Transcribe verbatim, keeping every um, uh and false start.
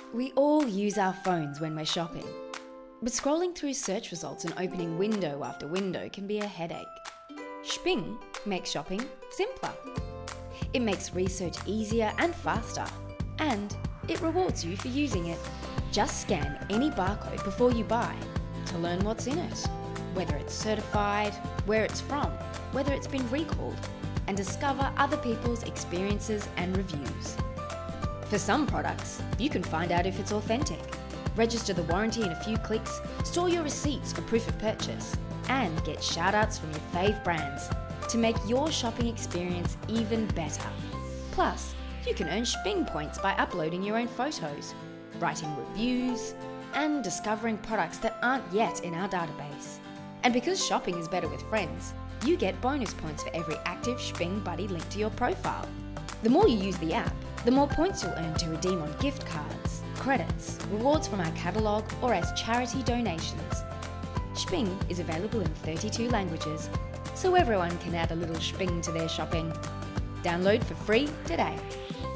We all use our phones when we're shopping, but scrolling through search results and opening window after window can be a headache. Sping makes shopping simpler. It makes research easier and faster, and it rewards you for using it. Just scan any barcode before you buy to learn what's in it, whether it's certified, where it's from, whether it's been recalled, and discover other people's experiences and reviews. For some products, you can find out if it's authentic, register the warranty in a few clicks, store your receipts for proof of purchase, and get shout-outs from your fave brands to make your shopping experience even better. Plus, you can earn Sping points by uploading your own photos, writing reviews, and discovering products that aren't yet in our database. And because shopping is better with friends, you get bonus points for every active Sping buddy linked to your profile. The more you use the app, the more points you'll earn to redeem on gift cards, credits, rewards from our catalogue, or as charity donations. Sping is available in thirty-two languages, so everyone can add a little Sping to their shopping. Download for free today.